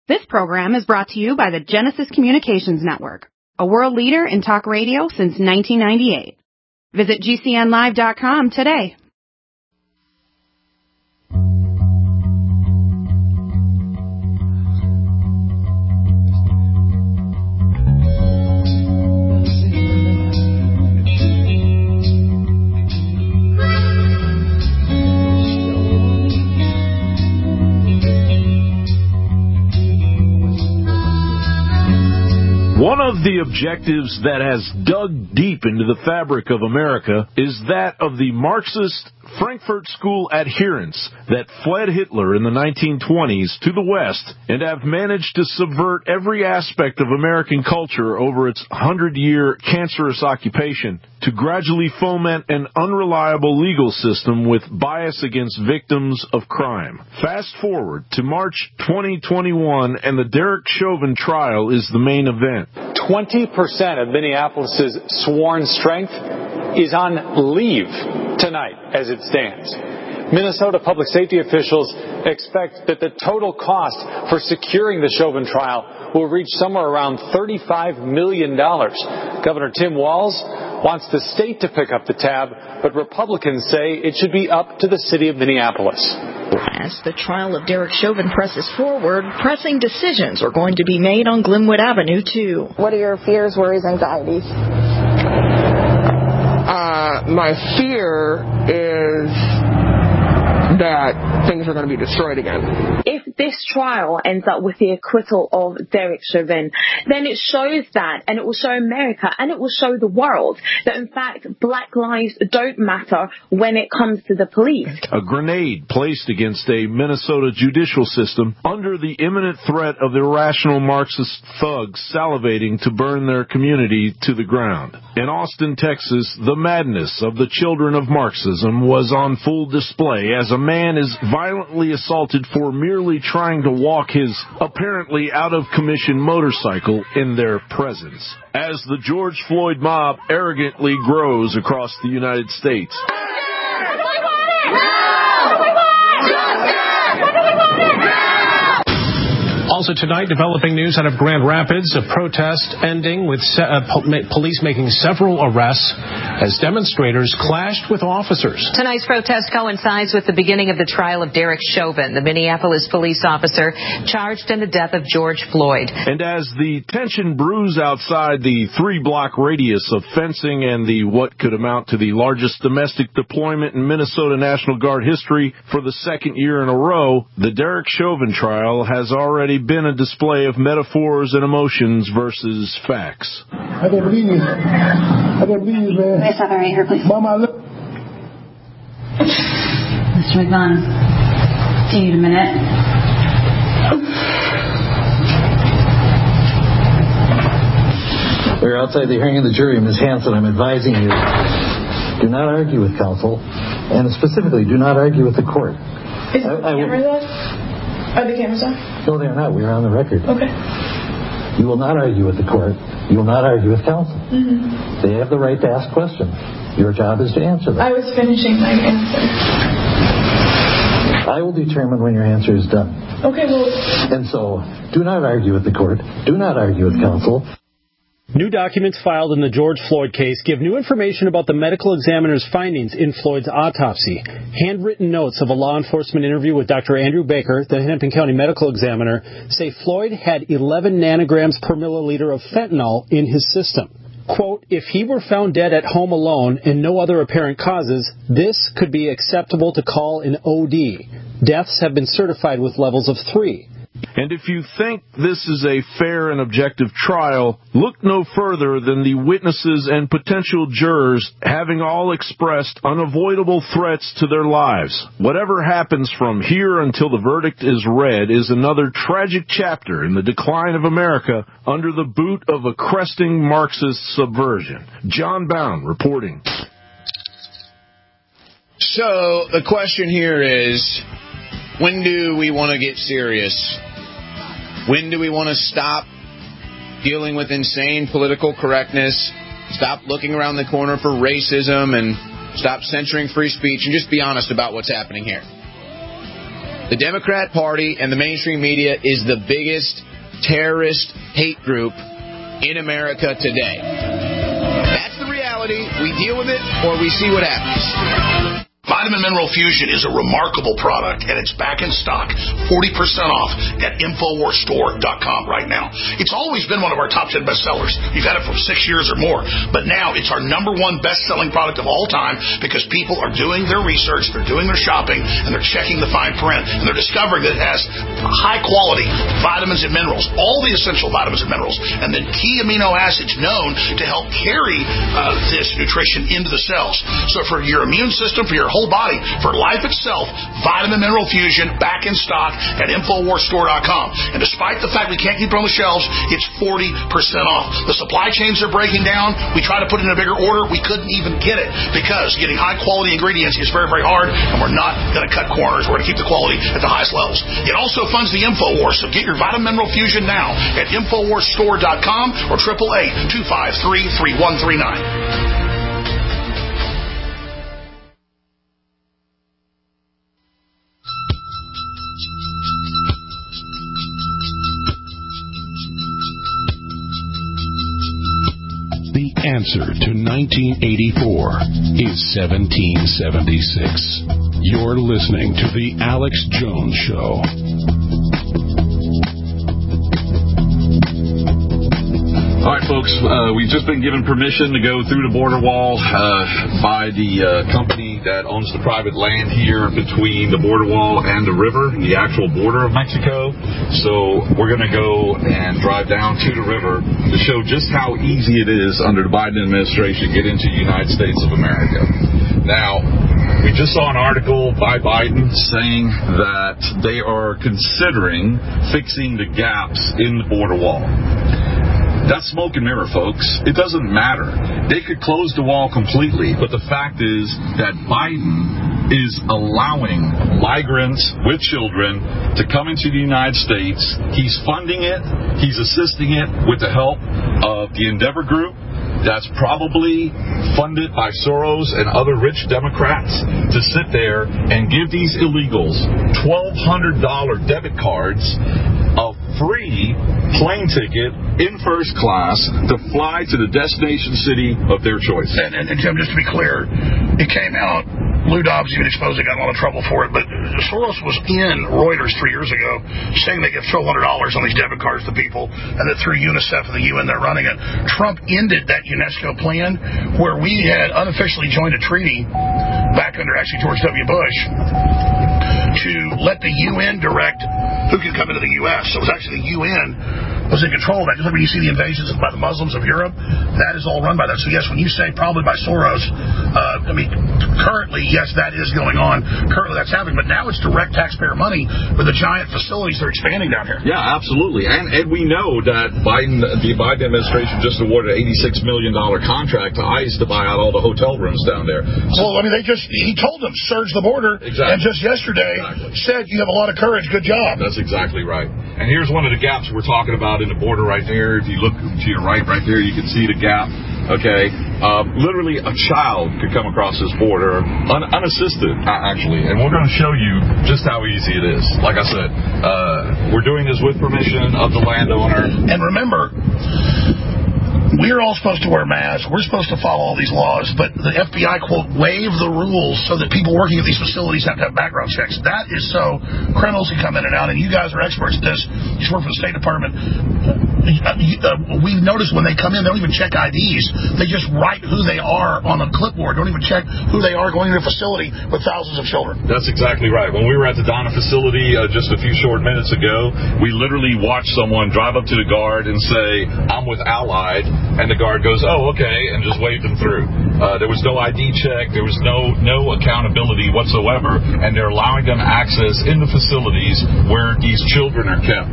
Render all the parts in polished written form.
This program is brought to you by the Genesis Communications Network, a world leader in talk radio since 1998. Visit GCNlive.com today. One of the objectives that has dug deep into the fabric of America is that of the Marxist Frankfurt School adherents that fled Hitler in the 1920s to the West and have managed to subvert every aspect of American culture over its 100-year cancerous occupation to gradually foment an unreliable legal system with bias against victims of crime. Fast forward to March 2021, and the Derek Chauvin trial is the main event. 20% of Minneapolis's sworn strength is on leave tonight as it stands. Minnesota public safety officials expect that the total cost for securing the Chauvin trial will reach somewhere around $35 million. Governor Tim Walz wants the state to pick up the tab, but Republicans say it should be up to the city of Minneapolis. As the trial of Derek Chauvin presses forward, pressing decisions are going to be made on Glenwood Avenue, too. What are your fears, worries, anxieties? My fear is that things are going to be destroyed again. If this trial ends up with the acquittal of Derek Chauvin, then it shows that, and it will show America, and it will show the world, that in fact black lives don't matter when it comes to the police. A grenade placed against a Minnesota judicial system under the imminent threat of irrational Marxist thugs salivating to burn their community to the ground. In Austin, Texas, the madness of the children of Marxism was on full display as a man is violently assaulted for merely trying to walk his apparently out-of-commission motorcycle in their presence. As the George Floyd mob arrogantly grows across the United States. Also tonight, developing news out of Grand Rapids, a protest ending with police making several arrests as demonstrators clashed with officers. Tonight's protest coincides with the beginning of the trial of Derek Chauvin, the Minneapolis police officer charged in the death of George Floyd. And as the tension brews outside the 3-block radius of fencing and the what could amount to the largest domestic deployment in Minnesota National Guard history for the second year in a row, the Derek Chauvin trial has already been a display of metaphors and emotions versus facts. I can't believe you. I can't believe you, man. May I stop right here, please? Mama, look. Mr. McMahon, do you need a minute? We're outside the hearing of the jury, Ms. Hanson. I'm advising you, do not argue with counsel, and specifically, do not argue with the court. Is the cameras off? Are the cameras off? No, they are not. We are on the record. Okay. You will not argue with the court. You will not argue with counsel. Mm-hmm. They have the right to ask questions. Your job is to answer them. I was finishing my answer. I will determine when your answer is done. Okay, well... And so, do not argue with the court. Do not argue with counsel. New documents filed in the George Floyd case give new information about the medical examiner's findings in Floyd's autopsy. Handwritten notes of a law enforcement interview with Dr. Andrew Baker, the Hennepin County medical examiner, say Floyd had 11 nanograms per milliliter of fentanyl in his system. Quote, if he were found dead at home alone and no other apparent causes, this could be acceptable to call an OD. Deaths have been certified with levels of 3. And if you think this is a fair and objective trial, look no further than the witnesses and potential jurors having all expressed unavoidable threats to their lives. Whatever happens from here until the verdict is read is another tragic chapter in the decline of America under the boot of a cresting Marxist subversion. John Bound reporting. So the question here is, when do we want to get serious? When do we want to stop dealing with insane political correctness, stop looking around the corner for racism, and stop censoring free speech, and just be honest about what's happening here? The Democrat Party and the mainstream media is the biggest terrorist hate group in America today. That's the reality. We deal with it or we see what happens. Vitamin Mineral Fusion is a remarkable product, and it's back in stock, 40% off at InfoWarsStore.com right now. It's always been one of our top 10 bestsellers. We've had it for 6 years or more, but now it's our #1 best-selling product of all time because people are doing their research, they're doing their shopping, and they're checking the fine print, and they're discovering that it has high-quality vitamins and minerals, all the essential vitamins and minerals, and then key amino acids known to help carry this nutrition into the cells. So for your immune system, for your whole body, for life itself, Vitamin Mineral Fusion back in stock at InfoWarsStore.com. And despite the fact we can't keep it on the shelves, it's 40% off. The supply chains are breaking down. We try to put it in a bigger order. We couldn't even get it because getting high-quality ingredients is very, very hard, and we're not going to cut corners. We're going to keep the quality at the highest levels. It also funds the InfoWars, so get your Vitamin Mineral Fusion now at InfoWarsStore.com or 888-253-3139. The answer to 1984 is 1776. You're listening to The Alex Jones Show. All right, folks, we've just been given permission to go through the border wall by the company that owns the private land here between the border wall and the river, the actual border of Mexico. So we're going to go and drive down to the river to show just how easy it is under the Biden administration to get into the United States of America. Now, we just saw an article by Biden saying that they are considering fixing the gaps in the border wall. That's smoke and mirror, folks. It doesn't matter. They could close the wall completely, but the fact is that Biden is allowing migrants with children to come into the United States. He's funding it. He's assisting it with the help of the Endeavor Group. That's probably funded by Soros and other rich Democrats to sit there and give these illegals $1,200 debit cards, a free plane ticket in first class to fly to the destination city of their choice. And Jim, just to be clear, it came out, Lou Dobbs even exposed it, got in a lot of trouble for it, but Soros was in Reuters 3 years ago saying they give $1,200 on these debit cards to people, and that through UNICEF and the UN they're running it. Trump ended that UNESCO plan where we had unofficially joined a treaty back under actually George W. Bush to let the UN direct who can come into the U.S. So it was actually the UN was in control of that. Just like when you see the invasions by the Muslims of Europe, that is all run by that. So yes, when you say probably by Soros, currently, yes, that is going on. Currently that's happening, but now it's direct taxpayer money with the giant facilities they're expanding down here. Yeah, absolutely. And we know that the Biden administration just awarded an $86 million contract to ICE to buy out all the hotel rooms down there. Well, he told them, surge the border, and just yesterday said, you have a lot of courage, good job. That's exactly right. And here's one of the gaps we're talking about in the border right there. If you look to your right there, you can see the gap. Okay, literally a child could come across this border unassisted, actually, and we're going to show you just how easy it is. Like I said, we're doing this with permission of the landowner. And remember, we're all supposed to wear masks. We're supposed to follow all these laws, but the FBI, quote, waive the rules so that people working at these facilities have to have background checks. That is so criminals can come in and out, and you guys are experts at this. You work for the State Department. We've noticed when they come in, they don't even check IDs. They just write who they are on a clipboard. Don't even check who they are going to a facility with thousands of children. That's exactly right. When we were at the Donna facility just a few short minutes ago, we literally watched someone drive up to the guard and say, I'm with Allied. And the guard goes, oh, okay, and just waved them through. There was no ID check. There was no accountability whatsoever. And they're allowing them access in the facilities where these children are kept.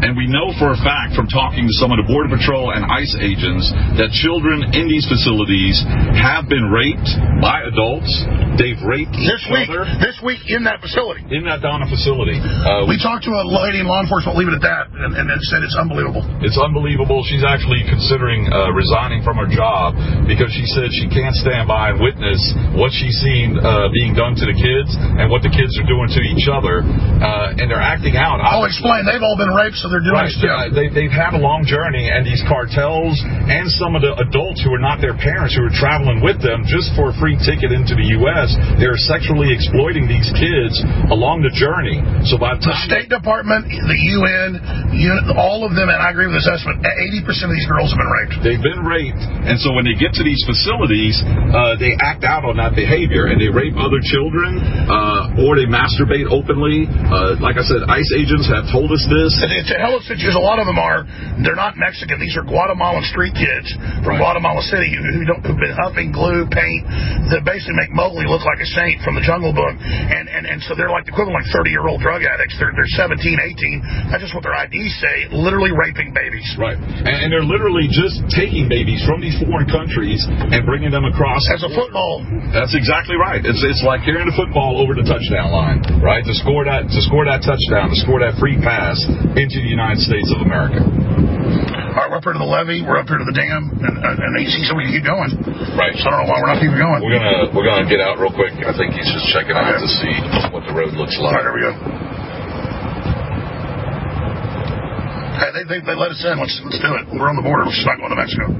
And we know for a fact from talking to some of the Border Patrol and ICE agents that children in these facilities have been raped by adults. They've raped each other. This week in that facility. In that Donna facility. We talked to a lady in law enforcement, leave it at that, and said it's unbelievable. It's unbelievable. She's actually considering resigning from her job because she said she can't stand by and witness what she's seen being done to the kids and what the kids are doing to each other. And they're acting out. I'll explain. They've all been raped, so they're doing it too. They've had a long journey, and these cartels and some of the adults who are not their parents who are traveling with them just for a free ticket into the U.S., they're sexually exploiting these kids along the journey. So by the State Department, the UN, all of them, and I agree with this estimate, 80% of these girls have been raped. They've been raped, and so when they get to these facilities, they act out on that behavior, and they rape other children, or they masturbate openly. Like I said, ICE agents have told us this. It's a hell of a situation. A lot of them they're not Mexican. These are Guatemalan street kids from Guatemala City who've been humping glue, paint, that basically make Mowgli look like a saint from the Jungle Book. And so they're like the equivalent of 30-year-old drug addicts. They're 17, 18. That's just what their IDs say, literally raping babies. Right. And they're literally just taking babies from these foreign countries and bringing them across. As a football. That's exactly right. It's like carrying the football over the touchdown line, right? To score that touchdown, to score that free pass into the United States of America. All right, we're up here to the levee, we're up here to the dam, and he said we can keep going. Right. So I don't know why we're not keeping going. We're gonna get out real quick. I think he's just checking out to see what the road looks like. All right, there we go. Hey, they let us in. Let's do it. We're on the border. We're just not going to Mexico.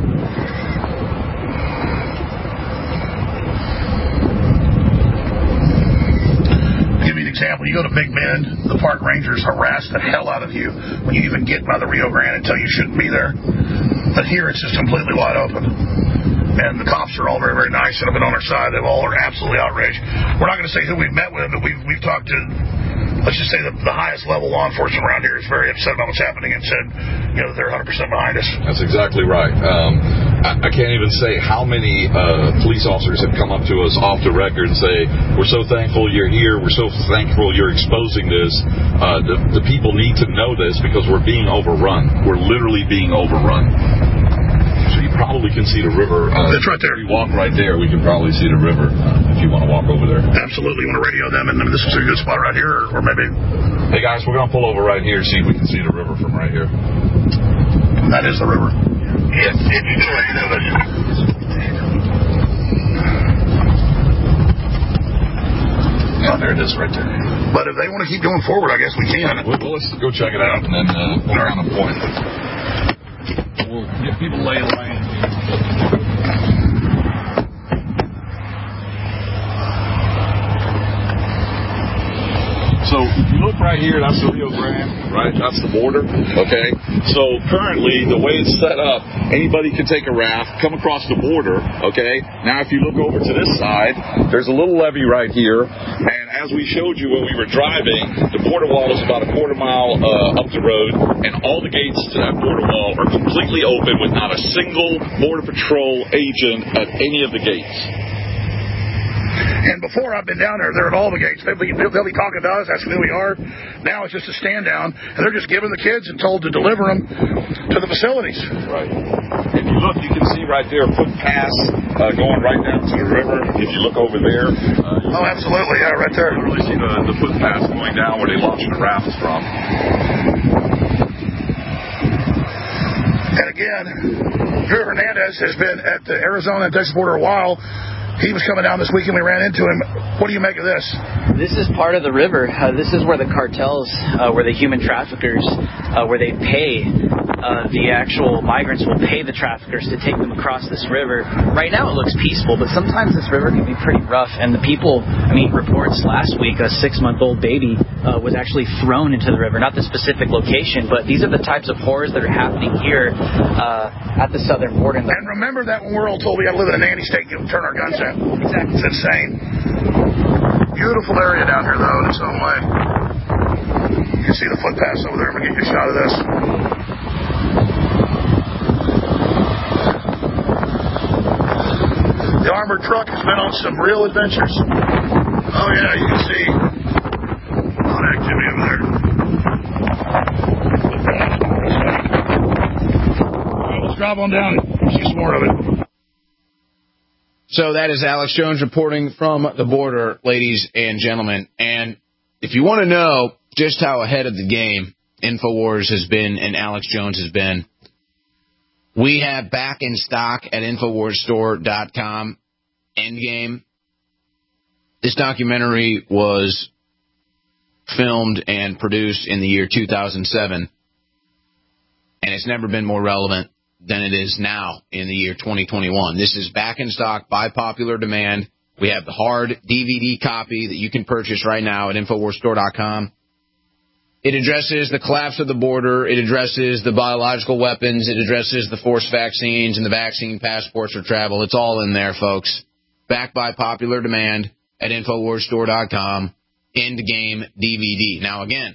Example, you go to Big Bend, the park rangers harass the hell out of you when you even get by the Rio Grande and tell you shouldn't be there. But here it's just completely wide open. And the cops are all very, very nice and have been on our side. They all are absolutely outraged. We're not going to say who we've met with, but we've talked to, let's just say the highest level law enforcement around here is very upset about what's happening and said, they're 100% behind us. That's exactly right. I can't even say how many police officers have come up to us off the record and say, we're so thankful you're here. We're so thankful you're exposing this. The people need to know this because we're being overrun. We're literally being overrun. So you probably can see the river. It's right there. If we walk right there, we can probably see the river if you want to walk over there. Absolutely. You want to radio them, and this is a good spot right here, or maybe... Hey, guys, we're going to pull over right here, see if we can see the river from right here. That is the river. Yes, if you do, let me know that. Yeah, there it is right there. But if they want to keep going forward, I guess we can. Well, let's go check it out, and then we'll kind of point. We'll get people laying land. So if you look right here, that's the Rio Grande, right? That's the border, okay? So currently, the way it's set up, anybody can take a raft, come across the border, okay? Now if you look over to this side, there's a little levee right here, and as we showed you when we were driving, the border wall is about a quarter mile up the road, and all the gates to that border wall are completely open with not a single Border Patrol agent at any of the gates. And before I've been down there, they're at all the gates. They'll be talking to us, asking who we are. Now it's just a stand down, and they're just giving the kids and told to deliver them to the facilities. Right. If you look, you can see right there a foot pass going right down to the river. If you look over there. Absolutely. Yeah, right there. You can really see the foot pass going down where they launched the rafts from. And again, Drew Hernandez has been at the Arizona and Texas border a while. He was coming down this week and we ran into him. What do you make of this? This is part of the river. This is where the cartels, where the human traffickers, where they pay the actual migrants will pay the traffickers to take them across this river. Right now it looks peaceful, but sometimes this river can be pretty rough. And the people, reports last week, a 6-month-old baby was actually thrown into the river. Not the specific location, but these are the types of horrors that are happening here at the southern border. And remember that when we're all told we got to live in a nanny state and turn our guns in. Exactly. It's insane. Beautiful area down here, though, in its own way. You can see the footpaths over there. I'm going to get you a shot of this. The armored truck has been on some real adventures. Oh, yeah, you can see a lot of activity over there. Drop on down and see some more of it. So that is Alex Jones reporting from the border, ladies and gentlemen. And if you want to know just how ahead of the game InfoWars has been and Alex Jones has been, we have back in stock at InfoWarsStore.com Endgame. This documentary was filmed and produced in the year 2007, and it's never been more relevant than it is now in the year 2021. This is back in stock by popular demand. We have the hard DVD copy that you can purchase right now at InfoWarsStore.com. It addresses the collapse of the border. It addresses the biological weapons. It addresses the forced vaccines and the vaccine passports for travel. It's all in there, folks. Back by popular demand at InfoWarsStore.com. Endgame DVD. Now, again,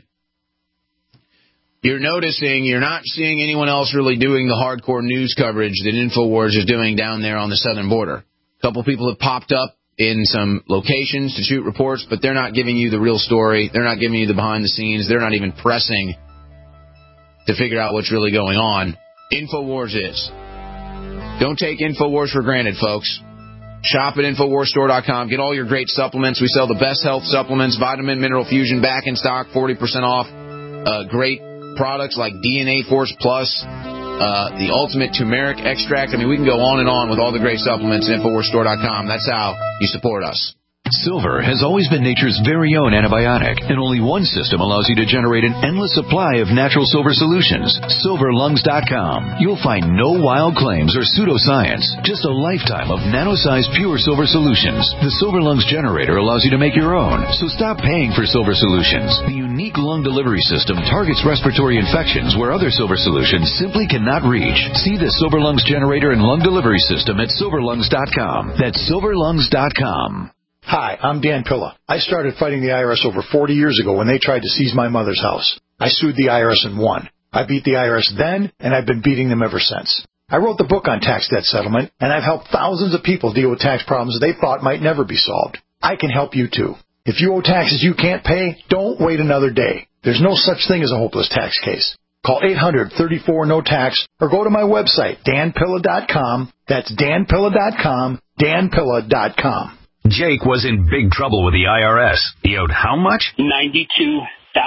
you're not seeing anyone else really doing the hardcore news coverage that InfoWars is doing down there on the southern border. A couple people have popped up in some locations to shoot reports, but they're not giving you the real story. They're not giving you the behind the scenes. They're not even pressing to figure out what's really going on. InfoWars is. Don't take InfoWars for granted, folks. Shop at InfoWarsStore.com. Get all your great supplements. We sell the best health supplements, Vitamin Mineral Fusion, back in stock, 40% off. Great products like DNA Force Plus, the Ultimate Turmeric Extract. I mean, we can go on and on with all the great supplements at InfoWarsStore.com. That's how you support us. Silver has always been nature's very own antibiotic, and only one system allows you to generate an endless supply of natural silver solutions. SilverLungs.com. You'll find no wild claims or pseudoscience, just a lifetime of nano-sized pure silver solutions. The Silver Lungs generator allows you to make your own, so stop paying for silver solutions. The unique lung delivery system targets respiratory infections where other silver solutions simply cannot reach. See the Silver Lungs generator and lung delivery system at SilverLungs.com. That's SilverLungs.com. Hi, I'm Dan Pilla. I started fighting the IRS over 40 years ago when they tried to seize my mother's house. I sued the IRS and won. I beat the IRS then, and I've been beating them ever since. I wrote the book on tax debt settlement, and I've helped thousands of people deal with tax problems they thought might never be solved. I can help you too. If you owe taxes you can't pay, don't wait another day. There's no such thing as a hopeless tax case. Call 800-34-NO-TAX or go to my website, danpilla.com. That's danpilla.com, danpilla.com. Jake was in big trouble with the IRS. He owed how much? $92,000.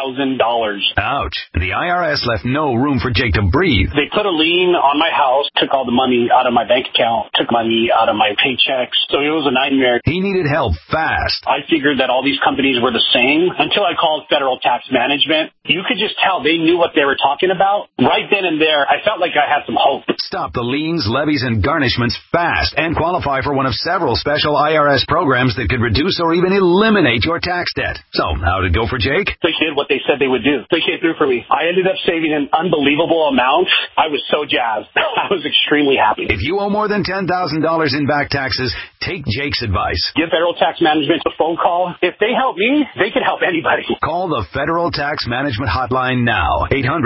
Ouch. The IRS left no room for Jake to breathe. They put a lien on my house, took all the money out of my bank account, took money out of my paychecks. So it was a nightmare. He needed help fast. I figured that all these companies were the same until I called Federal Tax Management. You could just tell they knew what they were talking about. Right then and there, I felt like I had some hope. Stop the liens, levies, and garnishments fast and qualify for one of several special IRS programs that could reduce or even eliminate your tax debt. So, how'd it go for Jake? They did what they said they would do. They came through for me. I ended up saving an unbelievable amount. I was so jazzed. I was extremely happy. If you owe more than $10,000 in back taxes, take Jake's advice. Give Federal Tax Management a phone call. If they help me, they can help anybody. Call the Federal Tax Management Hotline now.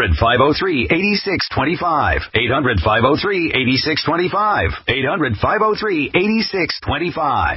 800-503-8625. 800-503-8625. 800-503-8625.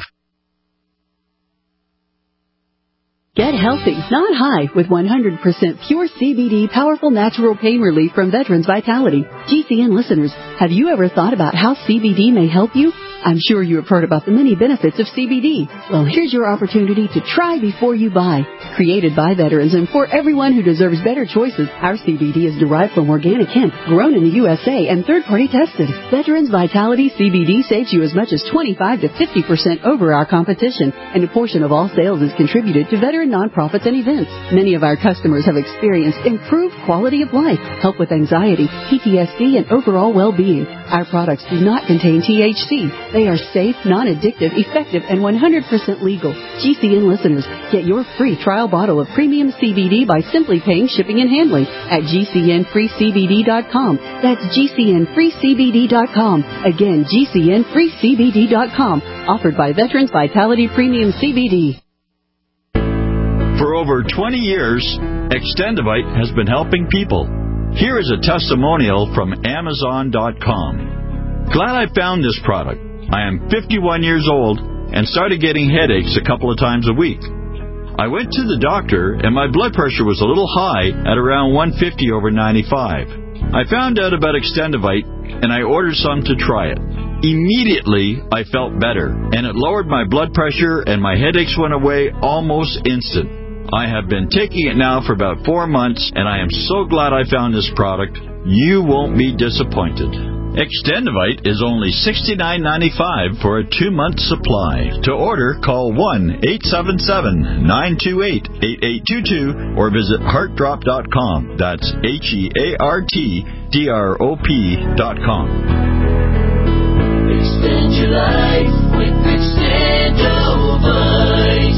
Get healthy, not high, with 100% pure CBD powerful natural pain relief from Veterans Vitality. GCN listeners, have you ever thought about how CBD may help you? I'm sure you have heard about the many benefits of CBD. Well, here's your opportunity to try before you buy. Created by veterans and for everyone who deserves better choices, our CBD is derived from organic hemp, grown in the USA and third-party tested. Veterans Vitality CBD saves you as much as 25 to 50% over our competition, and a portion of all sales is contributed to veteran nonprofits and events. Many of our customers have experienced improved quality of life, help with anxiety, PTSD, and overall well-being. Our products do not contain THC. They are safe, non-addictive, effective, and 100% legal. GCN listeners, get your free trial bottle of premium CBD by simply paying shipping and handling at GCNFreeCBD.com. That's GCNFreeCBD.com. Again, GCNFreeCBD.com. Offered by Veterans Vitality Premium CBD. For over 20 years, Extendivite has been helping people. Here is a testimonial from Amazon.com. Glad I found this product. I am 51 years old and started getting headaches a couple of times a week. I went to the doctor and my blood pressure was a little high at around 150/95. I found out about Extendivite and I ordered some to try it. Immediately, I felt better, and it lowered my blood pressure, and my headaches went away almost instant. I have been taking it now for about 4 months, and I am so glad I found this product. You won't be disappointed. Extendivite is only $69.95 for a 2-month supply. To order, call 1-877-928-8822 or visit heartdrop.com. That's HEARTDROP.com. Extend your life with Extendivite.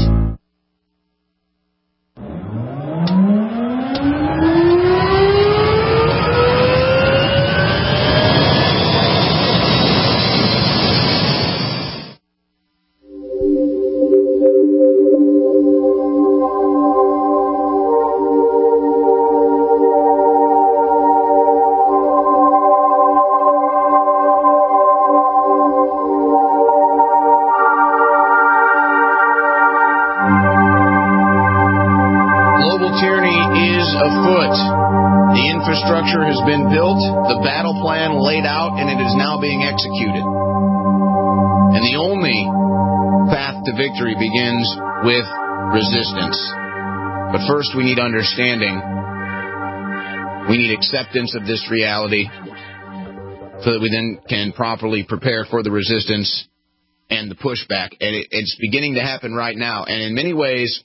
Has been built, the battle plan laid out, and it is now being executed. And the only path to victory begins with resistance. But first we need understanding. We need acceptance of this reality so that we then can properly prepare for the resistance and the pushback. And it's beginning to happen right now. And in many ways,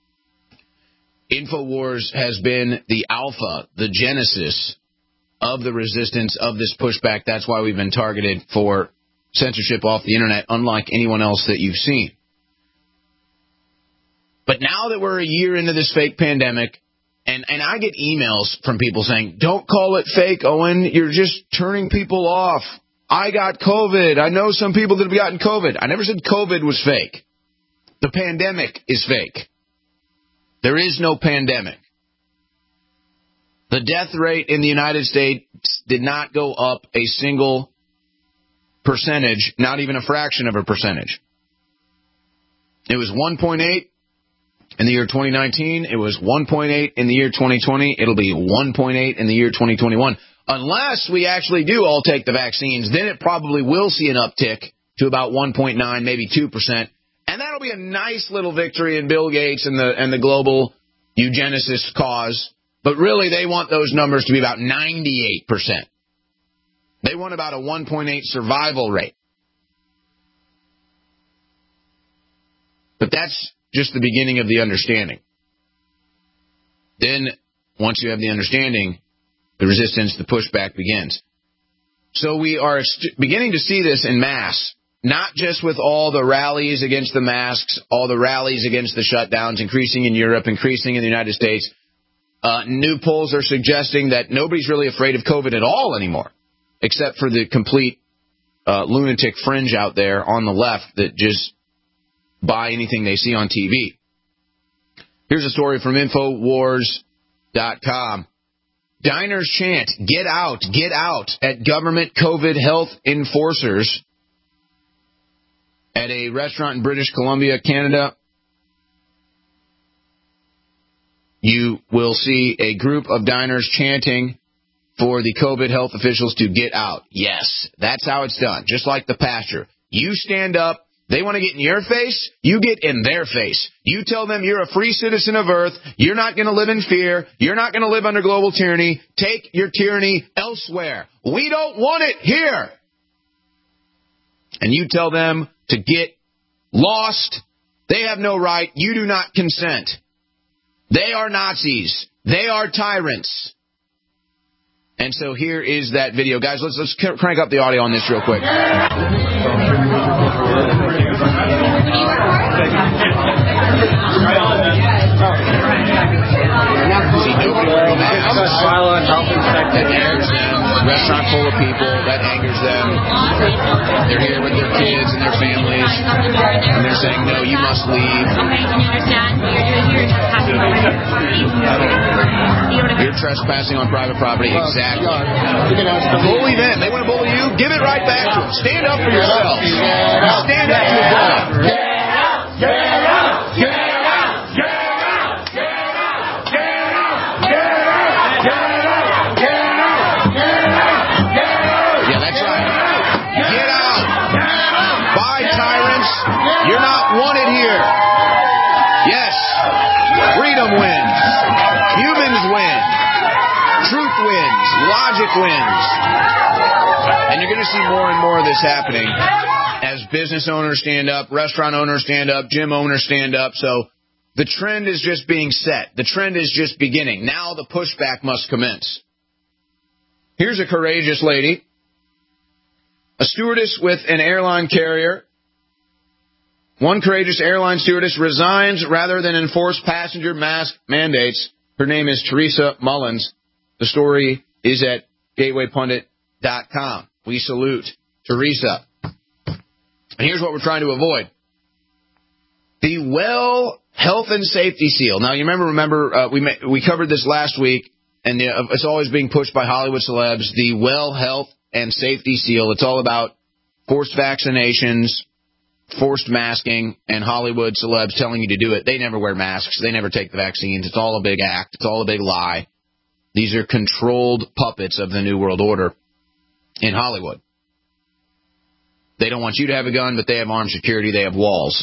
InfoWars has been the alpha, the genesis of the resistance, of this pushback. That's why we've been targeted for censorship off the internet, unlike anyone else that you've seen. But now that we're a year into this fake pandemic, and I get emails from people saying, don't call it fake, Owen, you're just turning people off. I got COVID. I know some people that have gotten COVID. I never said COVID was fake. The pandemic is fake. There is no pandemic. The death rate in the United States did not go up a single percentage, not even a fraction of a percentage. It was 1.8 in the year 2019. It was 1.8 in the year 2020. It'll be 1.8 in the year 2021. Unless we actually do all take the vaccines, then it probably will see an uptick to about 1.9, maybe 2%. And that'll be a nice little victory in Bill Gates and the global eugenicist cause. But really, they want those numbers to be about 98%. They want about a 1.8 survival rate. But that's just the beginning of the understanding. Then, once you have the understanding, the resistance, the pushback begins. So we are beginning to see this en masse, not just with all the rallies against the masks, all the rallies against the shutdowns, increasing in Europe, increasing in the United States. New polls are suggesting that nobody's really afraid of COVID at all anymore, except for the complete lunatic fringe out there on the left that just buy anything they see on TV. Here's a story from Infowars.com. Diners chant, get out, at government COVID health enforcers at a restaurant in British Columbia, Canada. You will see a group of diners chanting for the COVID health officials to get out. Yes, that's how it's done, just like the pasture. You stand up. They want to get in your face, you get in their face. You tell them you're a free citizen of Earth, you're not going to live in fear, you're not going to live under global tyranny, take your tyranny elsewhere. We don't want it here. And you tell them to get lost. They have no right. You do not consent. They are Nazis. They are tyrants. And so here is that video. Guys, let's crank up the audio on this real quick. See, nobody wearing masks. Restaurant full of people. That angers them. They're here with their kids and their families. And they're saying, no, you must leave. You're trespassing on private property. Exactly. Bully them. They want to bully you. Give it right back to them. Stand up for yourselves. Stand up to a bully. Get out! Get out! Get out! Get out! Get out! Get out! Get out! Get out! Get out! Get out! Get out! Yes, magic wins. And you're going to see more and more of this happening as business owners stand up, restaurant owners stand up, gym owners stand up. So the trend is just being set. The trend is just beginning. Now the pushback must commence. Here's a courageous lady, a stewardess with an airline carrier. One courageous airline stewardess resigns rather than enforce passenger mask mandates. Her name is Teresa Mullins. The story is at gatewaypundit.com. We salute Teresa. And here's what we're trying to avoid. The Well Health and Safety Seal. Now, you remember we covered this last week, and it's always being pushed by Hollywood celebs. The Well Health and Safety Seal. It's all about forced vaccinations, forced masking, and Hollywood celebs telling you to do it. They never wear masks. They never take the vaccines. It's all a big act. It's all a big lie. These are controlled puppets of the New World Order in Hollywood. They don't want you to have a gun, but they have armed security. They have walls.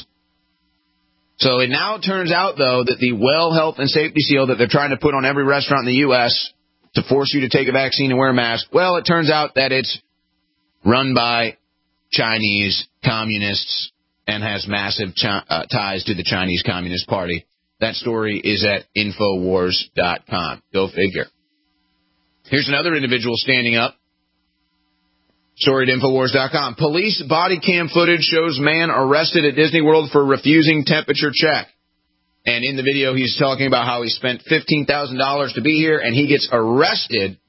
So it now turns out, though, that the Well Health and Safety Seal that they're trying to put on every restaurant in the U.S. to force you to take a vaccine and wear a mask, well, it turns out that it's run by Chinese communists and has massive ties to the Chinese Communist Party. That story is at Infowars.com. Go figure. Here's another individual standing up. Story at Infowars.com. Police body cam footage shows man arrested at Disney World for refusing temperature check. And in the video, he's talking about how he spent $15,000 to be here, and he gets arrested.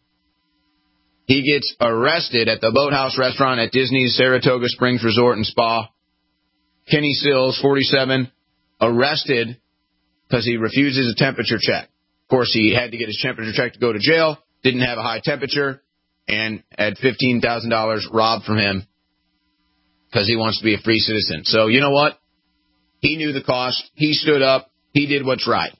He gets arrested at the Boathouse restaurant at Disney's Saratoga Springs Resort and Spa. Kenny Sills, 47, arrested because he refuses a temperature check. Of course, he had to get his temperature check to go to jail, didn't have a high temperature, and had $15,000 robbed from him because he wants to be a free citizen. So you know what? He knew the cost. He stood up. He did what's right.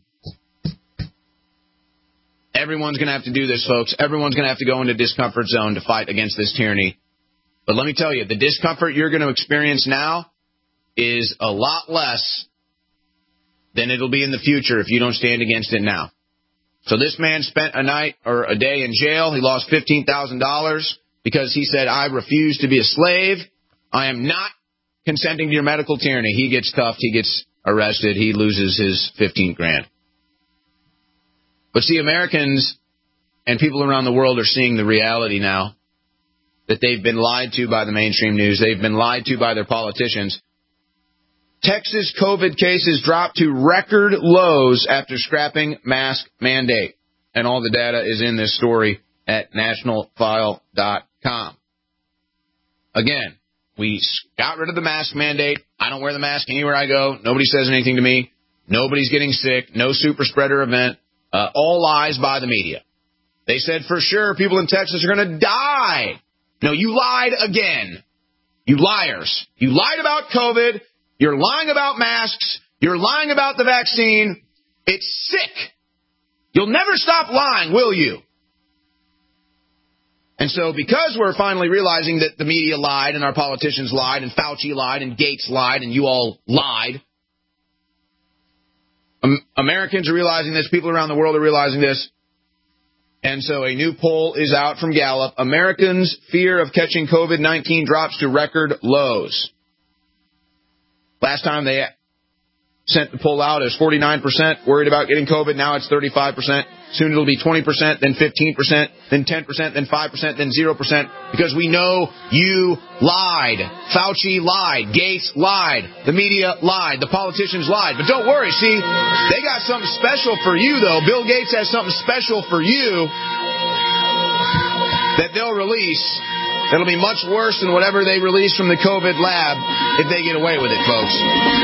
Everyone's going to have to do this, folks. Everyone's going to have to go into discomfort zone to fight against this tyranny. But let me tell you, the discomfort you're going to experience now is a lot less than it'll be in the future if you don't stand against it now. So this man spent a night or a day in jail. He lost $15,000 because he said, I refuse to be a slave. I am not consenting to your medical tyranny. He gets cuffed. He gets arrested. He loses his $15,000. But see, Americans and people around the world are seeing the reality now that they've been lied to by the mainstream news. They've been lied to by their politicians. Texas COVID cases dropped to record lows after scrapping mask mandate. And all the data is in this story at nationalfile.com. Again, we got rid of the mask mandate. I don't wear the mask anywhere I go. Nobody says anything to me. Nobody's getting sick. No super spreader event. All lies by the media. They said for sure people in Texas are going to die. No, you lied again. You liars. You lied about COVID. You're lying about masks. You're lying about the vaccine. It's sick. You'll never stop lying, will you? And so because we're finally realizing that the media lied and our politicians lied and Fauci lied and Gates lied and you all lied, Americans are realizing this. People around the world are realizing this. And so a new poll is out from Gallup. Americans' fear of catching COVID-19 drops to record lows. Last time they sent the poll out as 49% worried about getting COVID. Now it's 35%. Soon it'll be 20%, then 15%, then 10%, then 5%, then 0%. Because we know you lied. Fauci lied. Gates lied. The media lied. The politicians lied. But don't worry. See, they got something special for you, though. Bill Gates has something special for you that they'll release. That'll be much worse than whatever they release from the COVID lab if they get away with it, folks.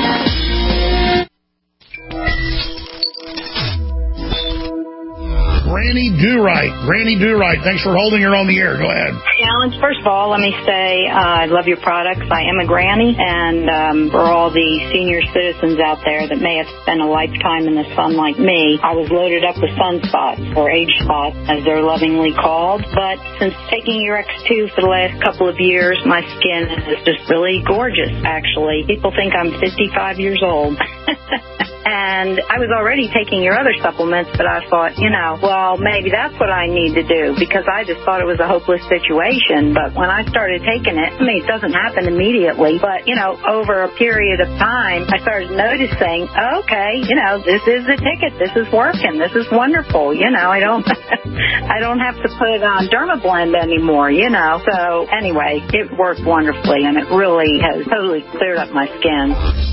Granny Do-Right. Granny Do-Right, thanks for holding her on the air. Go ahead. Alan, first of all, let me say I love your products. I am a granny, and for all the senior citizens out there that may have spent a lifetime in the sun like me, I was loaded up with sunspots, or age spots, as they're lovingly called. But since taking your X2 for the last couple of years, my skin is just really gorgeous, actually. People think I'm 55 years old. And I was already taking your other supplements, but I thought, well, maybe that's what I need to do, because I just thought it was a hopeless situation. But when I started taking it, it doesn't happen immediately, but, over a period of time, I started noticing, okay, this is the ticket. This is working. This is wonderful. I don't I don't have to put on Dermablend anymore, So anyway, it worked wonderfully, and it really has totally cleared up my skin.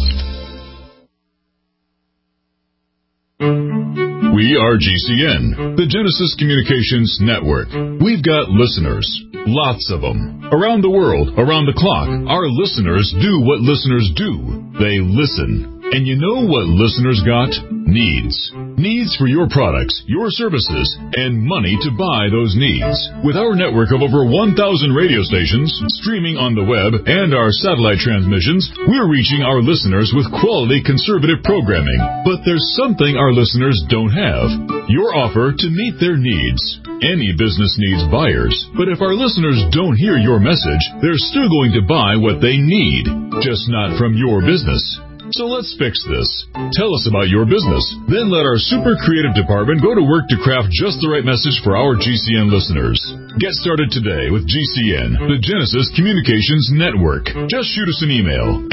We are GCN, the Genesis Communications Network. We've got listeners, lots of them. Around the world, around the clock, our listeners do what listeners do. They listen. And you know what listeners got? Needs. Needs for your products, your services, and money to buy those needs. With our network of over 1,000 radio stations, streaming on the web, and our satellite transmissions, we're reaching our listeners with quality conservative programming. But there's something our listeners don't have. Your offer to meet their needs. Any business needs buyers, but if our listeners don't hear your message, they're still going to buy what they need, just not from your business. So let's fix this. Tell us about your business. Then let our super creative department go to work to craft just the right message for our GCN listeners. Get started today with GCN, the Genesis Communications Network. Just shoot us an email.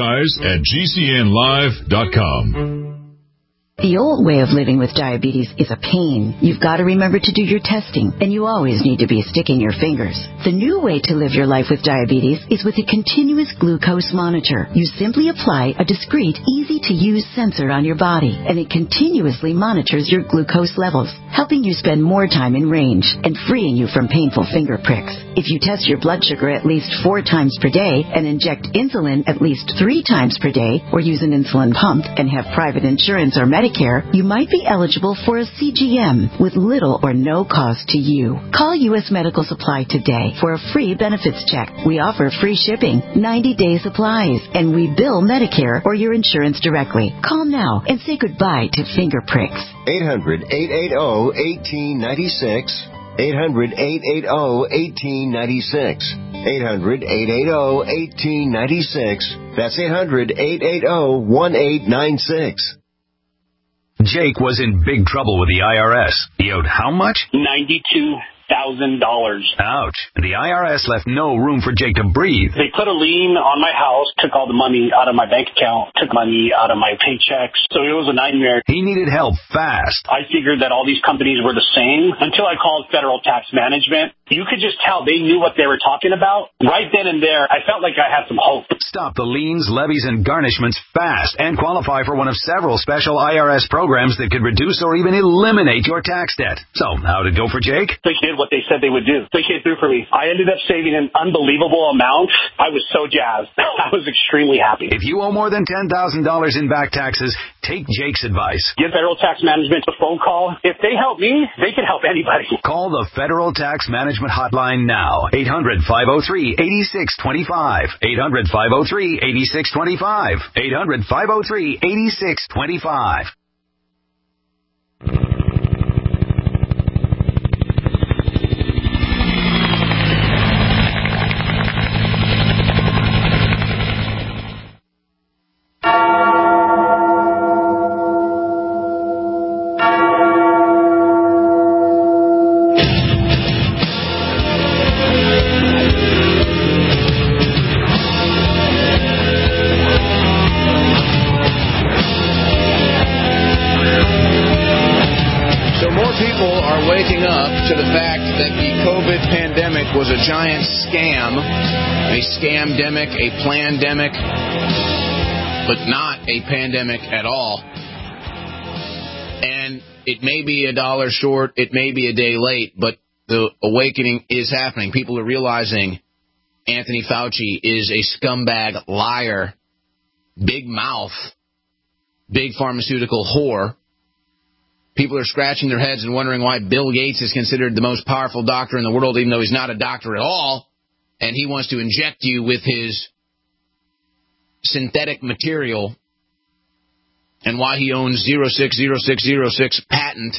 Advertise@gcnlive.com. The old way of living with diabetes is a pain. You've got to remember to do your testing, and you always need to be sticking your fingers. The new way to live your life with diabetes is with a continuous glucose monitor. You simply apply a discreet, easy-to-use sensor on your body, and it continuously monitors your glucose levels, helping you spend more time in range and freeing you from painful finger pricks. If you test your blood sugar at least 4 times per day and inject insulin at least 3 times per day, or use an insulin pump and have private insurance or Medicare, you might be eligible for a CGM with little or no cost to you. Call U.S. Medical Supply today for a free benefits check. We offer free shipping, 90-day supplies, and we bill Medicare or your insurance directly. Call now and say goodbye to finger pricks. 800-880-1896. 800-880-1896. 800-880-1896. That's 800-880-1896. Jake was in big trouble with the IRS. He owed how much? $92,000. Ouch. The IRS left no room for Jake to breathe. They put a lien on my house, took all the money out of my bank account, took money out of my paychecks. So it was a nightmare. He needed help fast. I figured that all these companies were the same until I called Federal Tax Management. You could just tell they knew what they were talking about. Right then and there, I felt like I had some hope. Stop the liens, levies, and garnishments fast and qualify for one of several special IRS programs that could reduce or even eliminate your tax debt. So, how'd it go for Jake? They did what they said they would do. They came through for me. I ended up saving an unbelievable amount. I was so jazzed. I was extremely happy. If you owe more than $10,000 in back taxes, take Jake's advice. Give Federal Tax Management a phone call. If they help me, they can help anybody. Call the Federal Tax Management hotline now. 800-503-8625. 800-503-8625. 800-503-8625. Was a giant scam, a scamdemic, a plandemic, but not a pandemic at all. And it may be $1 short, it may be a day late, but the awakening is happening. People are realizing Anthony Fauci is a scumbag liar, big mouth, big pharmaceutical whore. People are scratching their heads and wondering why Bill Gates is considered the most powerful doctor in the world, even though he's not a doctor at all, and he wants to inject you with his synthetic material, and why he owns 060606 patent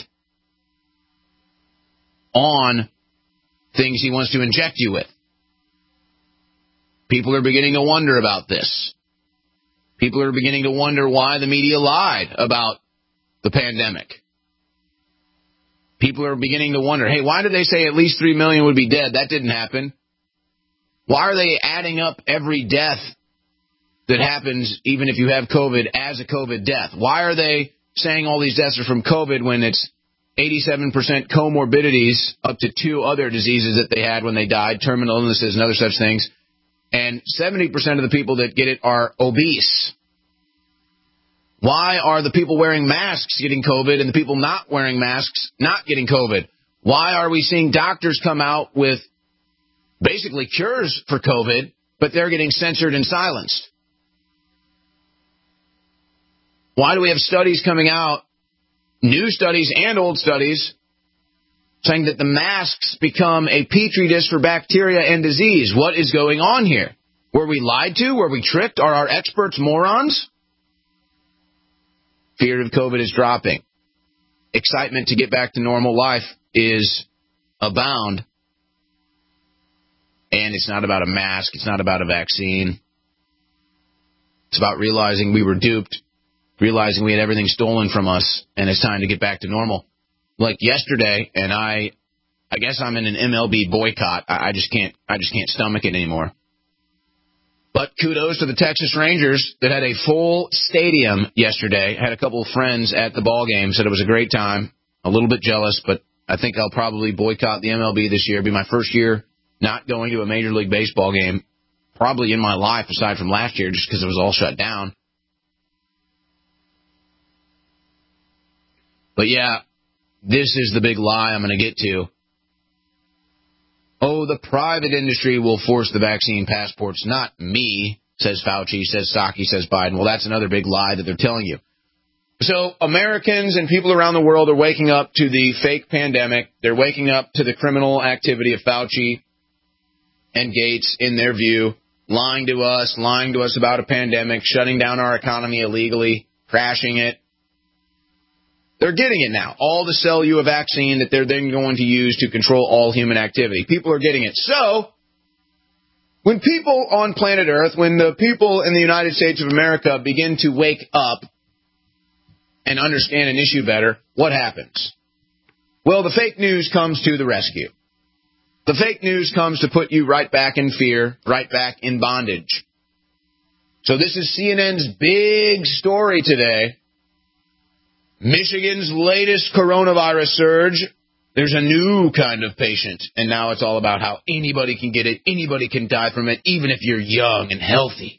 on things he wants to inject you with. People are beginning to wonder about this. People are beginning to wonder why the media lied about the pandemic. People are beginning to wonder, hey, why did they say at least 3 million would be dead? That didn't happen. Why are they adding up every death that happens, even if you have COVID, as a COVID death? Why are they saying all these deaths are from COVID when it's 87% comorbidities, up to 2 other diseases that they had when they died, terminal illnesses and other such things, and 70% of the people that get it are obese? Why are the people wearing masks getting COVID and the people not wearing masks not getting COVID? Why are we seeing doctors come out with basically cures for COVID, but they're getting censored and silenced? Why do we have studies coming out, new studies and old studies, saying that the masks become a petri dish for bacteria and disease? What is going on here? Were we lied to? Were we tricked? Are our experts morons? Fear of COVID is dropping. Excitement to get back to normal life is abound. And it's not about a mask. It's not about a vaccine. It's about realizing we were duped, realizing we had everything stolen from us, and it's time to get back to normal. Like yesterday, and I guess I'm in an MLB boycott. I just can't stomach it anymore. But kudos to the Texas Rangers that had a full stadium yesterday. Had a couple of friends at the ball game, said it was a great time. A little bit jealous, but I think I'll probably boycott the MLB this year. It'll be my first year not going to a Major League Baseball game, probably in my life, aside from last year, just because it was all shut down. But yeah, this is the big lie I'm going to get to. Oh, the private industry will force the vaccine passports, not me, says Fauci, says Psaki, says Biden. Well, that's another big lie that they're telling you. So Americans and people around the world are waking up to the fake pandemic. They're waking up to the criminal activity of Fauci and Gates, in their view, lying to us about a pandemic, shutting down our economy illegally, crashing it. They're getting it now, all to sell you a vaccine that they're then going to use to control all human activity. People are getting it. So, when people on planet Earth, when the people in the United States of America begin to wake up and understand an issue better, what happens? Well, the fake news comes to the rescue. The fake news comes to put you right back in fear, right back in bondage. So this is CNN's big story today. Michigan's latest coronavirus surge. There's a new kind of patient, and now it's all about how anybody can get it, anybody can die from it, even if you're young and healthy.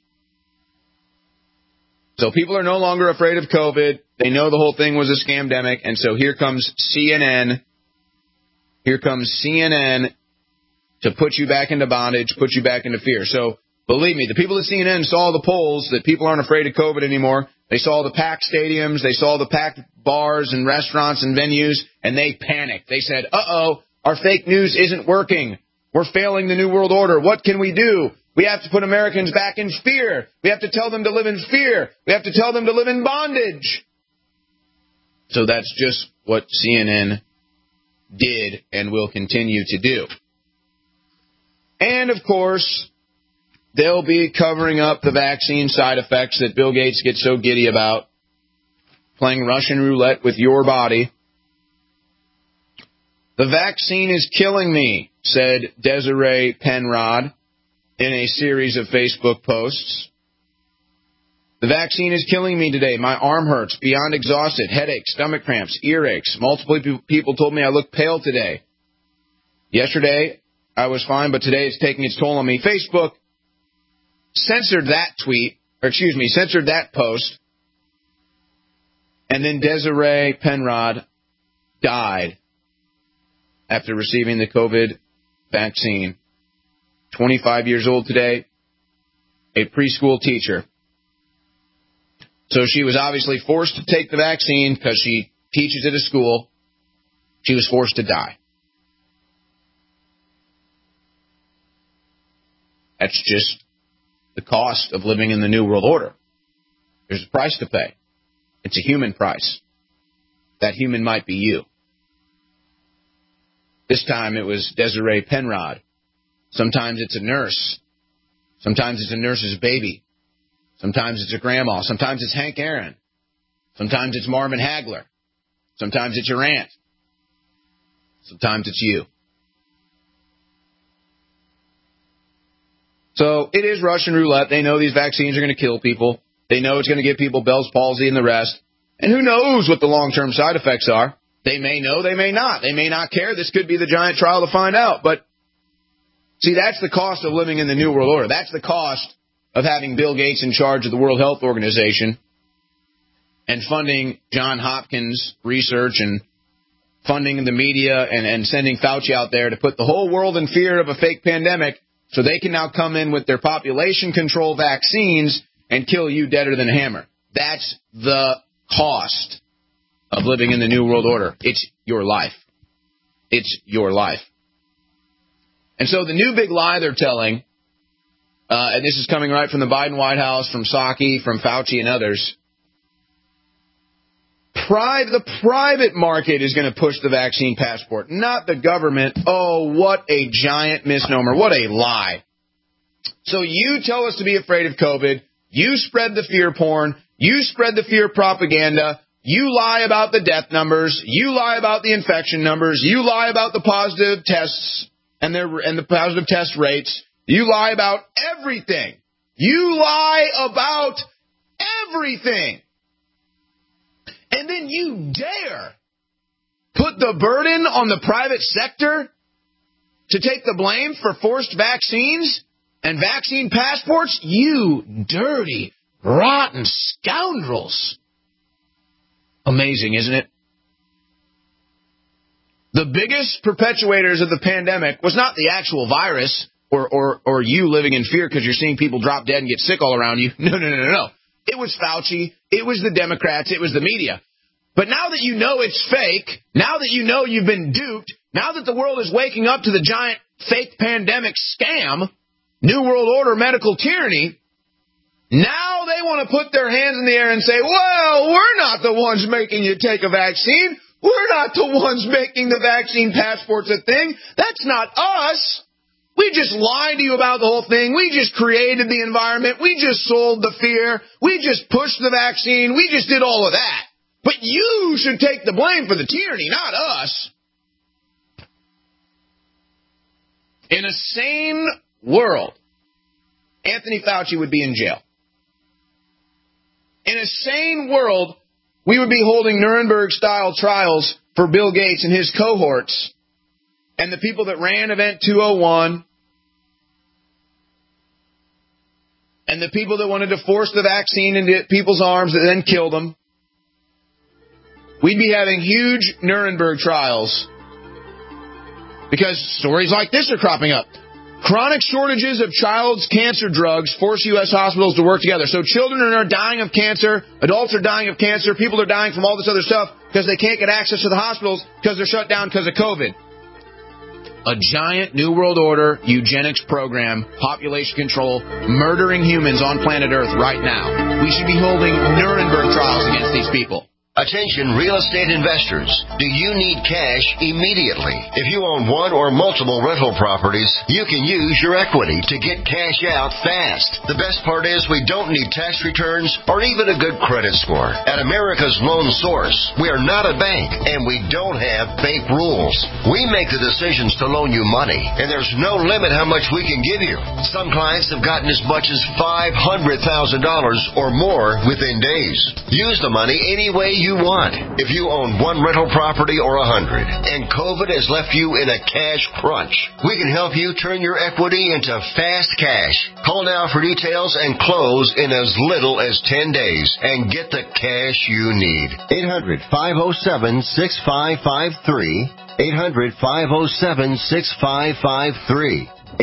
So people are no longer afraid of COVID. They know the whole thing was a scamdemic, and so here comes CNN. Here comes CNN to put you back into bondage, put you back into fear. So believe me, the people at CNN saw the polls that people aren't afraid of COVID anymore. They saw the packed stadiums. They saw the packed bars and restaurants and venues, and they panicked. They said, uh-oh, our fake news isn't working. We're failing the New World Order. What can we do? We have to put Americans back in fear. We have to tell them to live in fear. We have to tell them to live in bondage. So that's just what CNN did and will continue to do. And, of course, they'll be covering up the vaccine side effects that Bill Gates gets so giddy about, playing Russian roulette with your body. The vaccine is killing me, said Desiree Penrod in a series of Facebook posts. The vaccine is killing me today. My arm hurts, beyond exhausted, headaches, stomach cramps, earaches. Multiple people told me I look pale today. Yesterday, I was fine, but today it's taking its toll on me. Facebook censored that post, and then Desiree Penrod died after receiving the COVID vaccine. 25 years old today, a preschool teacher. So she was obviously forced to take the vaccine because she teaches at a school. She was forced to die. That's just the cost of living in the New World Order. There's a price to pay. It's a human price. That human might be you. This time it was Desiree Penrod. Sometimes it's a nurse. Sometimes it's a nurse's baby. Sometimes it's a grandma. Sometimes it's Hank Aaron. Sometimes it's Marvin Hagler. Sometimes it's your aunt. Sometimes it's you. So it is Russian roulette. They know these vaccines are going to kill people. They know it's going to give people Bell's palsy and the rest. And who knows what the long-term side effects are. They may know, they may not. They may not care. This could be the giant trial to find out. But, see, that's the cost of living in the New World Order. That's the cost of having Bill Gates in charge of the World Health Organization and funding John Hopkins research and funding the media and sending Fauci out there to put the whole world in fear of a fake pandemic so they can now come in with their population control vaccines and kill you deader than a hammer. That's the cost of living in the New World Order. It's your life. It's your life. And so the new big lie they're telling, and this is coming right from the Biden White House, from Psaki, from Fauci and others, the private market is going to push the vaccine passport, not the government. Oh, what a giant misnomer. What a lie. So you tell us to be afraid of COVID. You spread the fear porn. You spread the fear propaganda. You lie about the death numbers. You lie about the infection numbers. You lie about the positive tests and the positive test rates. You lie about everything. You lie about everything. And then you dare put the burden on the private sector to take the blame for forced vaccines and vaccine passports? You dirty, rotten scoundrels. Amazing, isn't it? The biggest perpetuators of the pandemic was not the actual virus or you living in fear because you're seeing people drop dead and get sick all around you. No. It was Fauci. It was the Democrats. It was the media. But now that you know it's fake, now that you know you've been duped, now that the world is waking up to the giant fake pandemic scam, New World Order medical tyranny, now they want to put their hands in the air and say, well, we're not the ones making you take a vaccine. We're not the ones making the vaccine passports a thing. That's not us. We just lied to you about the whole thing. We just created the environment. We just sold the fear. We just pushed the vaccine. We just did all of that. But you should take the blame for the tyranny, not us. In a sane world, Anthony Fauci would be in jail. In a sane world, we would be holding Nuremberg-style trials for Bill Gates and his cohorts and the people that ran Event 201 and the people that wanted to force the vaccine into people's arms and then kill them. We'd be having huge Nuremberg trials because stories like this are cropping up. Chronic shortages of child's cancer drugs force U.S. hospitals to work together. So children are dying of cancer, adults are dying of cancer, people are dying from all this other stuff because they can't get access to the hospitals because they're shut down because of COVID. A giant New World Order eugenics program, population control, murdering humans on planet Earth right now. We should be holding Nuremberg trials against these people. Attention real estate investors. Do you need cash immediately? If you own one or multiple rental properties, you can use your equity to get cash out fast. The best part is we don't need tax returns or even a good credit score. At America's Loan Source, we are not a bank and we don't have bank rules. We make the decisions to loan you money and there's no limit how much we can give you. Some clients have gotten as much as $500,000 or more within days. Use the money any way you want. If you own one rental property or 100 and COVID has left you in a cash crunch, we can help you turn your equity into fast cash. Call now for details and close in as little as 10 days and get the cash you need. 800-507-6553. 800-507-6553.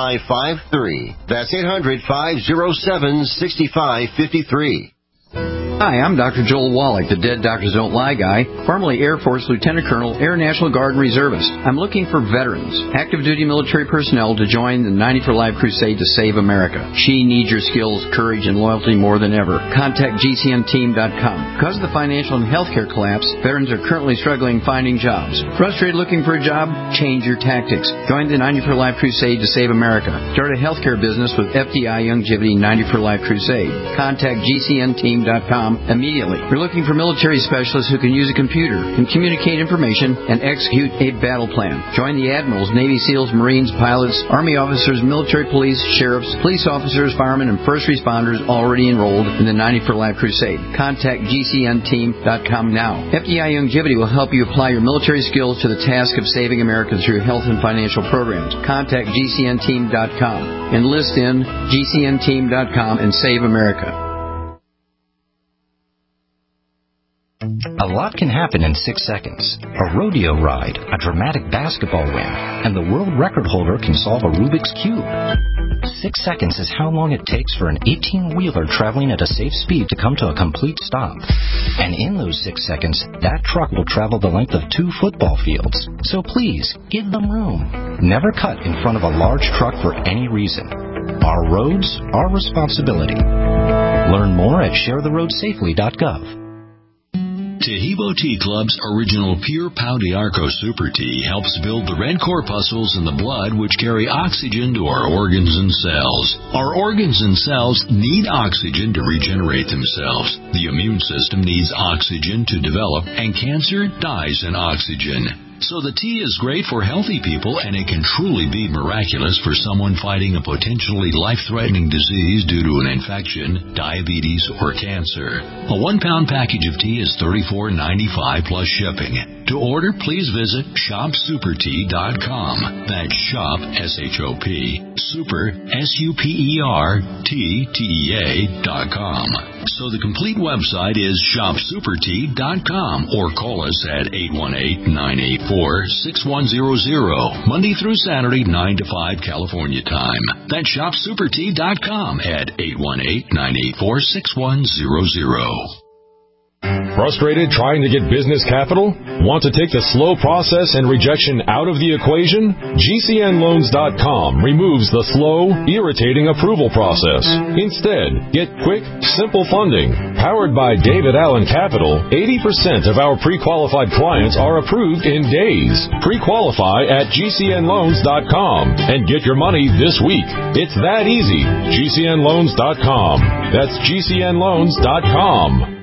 800-507-6553. That's 800-507-6553. Hi, I'm Dr. Joel Wallach, the Dead Doctors Don't Lie guy, formerly Air Force Lieutenant Colonel, Air National Guard and Reservist. I'm looking for veterans, active duty military personnel to join the 90 for Life crusade to save America. She needs your skills, courage, and loyalty more than ever. Contact GCNteam.com. Because of the financial and healthcare collapse, veterans are currently struggling finding jobs. Frustrated looking for a job? Change your tactics. Join the 90 for Life crusade to save America. Start a healthcare business with FDI Youngevity 90 for Life crusade. Contact GCNteam.com immediately. We're looking for military specialists who can use a computer, can communicate information, and execute a battle plan. Join the admirals, Navy SEALs, Marines, pilots, Army officers, military police, sheriffs, police officers, firemen, and first responders already enrolled in the 90 for Life crusade. Contact GCNteam.com now. FDI Youngevity will help you apply your military skills to the task of saving America through health and financial programs. Contact GCNteam.com. Enlist in GCNteam.com and save America. A lot can happen in 6 seconds. A rodeo ride, a dramatic basketball win, and the world record holder can solve a Rubik's Cube. 6 seconds is how long it takes for an 18-wheeler traveling at a safe speed to come to a complete stop. And in those 6 seconds, that truck will travel the length of 2 football fields. So please, give them room. Never cut in front of a large truck for any reason. Our roads, our responsibility. Learn more at sharetheroadsafely.gov. Tahibo Tea Club's original Pure Pau d'Arco Super Tea helps build the red corpuscles in the blood which carry oxygen to our organs and cells. Our organs and cells need oxygen to regenerate themselves. The immune system needs oxygen to develop, and cancer dies in oxygen. So the tea is great for healthy people, and it can truly be miraculous for someone fighting a potentially life-threatening disease due to an infection, diabetes, or cancer. A 1-pound package of tea is $34.95 plus shipping. To order, please visit shopsupertea.com. That's shop, S-H-O-P, super, S-U-P-E-R-T-T-E-A.com. So the complete website is shopsupertea.com, or call us at 818-984-6100, Monday through Saturday, 9 to 5 California time. That's shopsupertea.com at 818-984-6100. Frustrated trying to get business capital? Want to take the slow process and rejection out of the equation? GCNloans.com removes the slow, irritating approval process. Instead, get quick, simple funding. Powered by David Allen Capital, 80% of our pre-qualified clients are approved in days. Pre-qualify at GCNloans.com and get your money this week. It's that easy. GCNloans.com. That's GCNloans.com.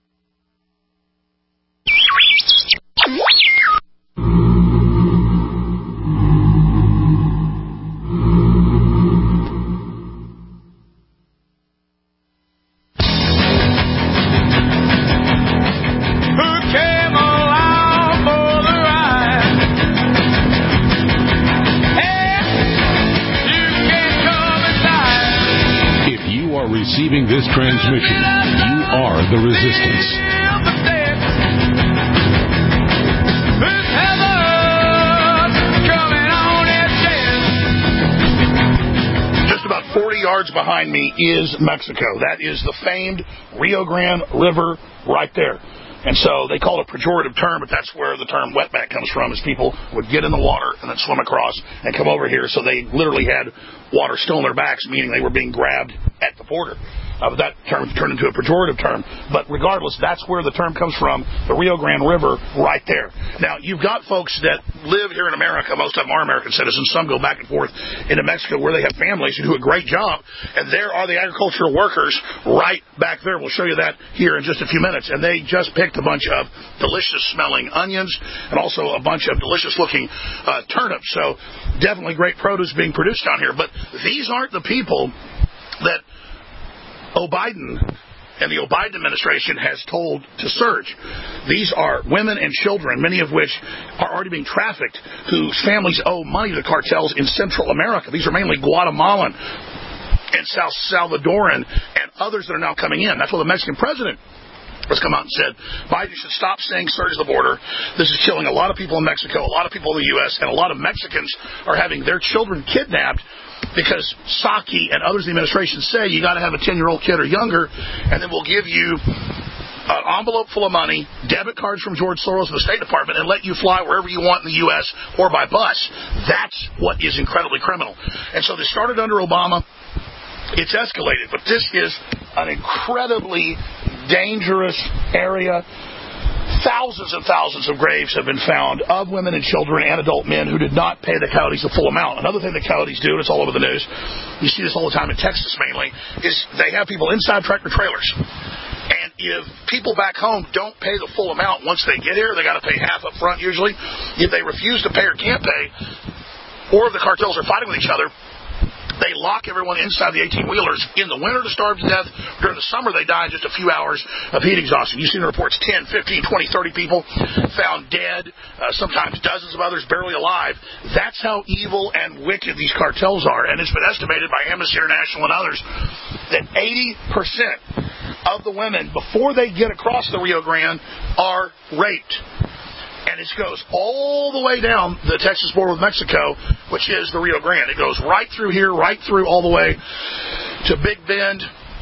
Receiving this transmission, you are the resistance. Just about 40 yards behind me is Mexico. That is the famed Rio Grande River right there. And so they call it a pejorative term, but that's where the term wetback comes from, is people would get in the water and then swim across and come over here. So they literally had water still in their backs, meaning they were being grabbed at the border. But that term turned into a pejorative term. But regardless, that's where the term comes from, the Rio Grande River right there. Now, you've got folks that live here in America. Most of them are American citizens. Some go back and forth into Mexico where they have families who do a great job. And there are the agricultural workers right back there. We'll show you that here in just a few minutes. And they just picked a bunch of delicious-smelling onions and also a bunch of delicious-looking turnips. So definitely great produce being produced down here. But these aren't the people that Biden and the Biden administration has told to search. These are women and children, many of which are already being trafficked, whose families owe money to the cartels in Central America. These are mainly Guatemalan and South Salvadoran and others that are now coming in. That's why the Mexican president has come out and said Biden should stop saying surge the border. This is killing a lot of people in Mexico, a lot of people in the U.S., and a lot of Mexicans are having their children kidnapped because Psaki and others in the administration say you got to have a 10-year-old kid or younger, and then we'll give you an envelope full of money, debit cards from George Soros and the State Department, and let you fly wherever you want in the U.S. or by bus. That's what is incredibly criminal. And so they started under Obama. It's escalated, but this is an incredibly dangerous area. Thousands and thousands of graves have been found of women and children and adult men who did not pay the coyotes the full amount. Another thing the coyotes do, and it's all over the news, you see this all the time in Texas mainly, is they have people inside tractor trailers. And if people back home don't pay the full amount once they get here, they got to pay half up front usually. If they refuse to pay or can't pay, or if the cartels are fighting with each other, they lock everyone inside the 18-wheelers in the winter to starve to death. During the summer, they die in just a few hours of heat exhaustion. You've seen the reports, 10, 15, 20, 30 people found dead, sometimes dozens of others barely alive. That's how evil and wicked these cartels are. And it's been estimated by Amnesty International and others that 80% of the women, before they get across the Rio Grande, are raped. And it goes all the way down the Texas border with Mexico, which is the Rio Grande. It goes right through here, right through all the way to Big Bend,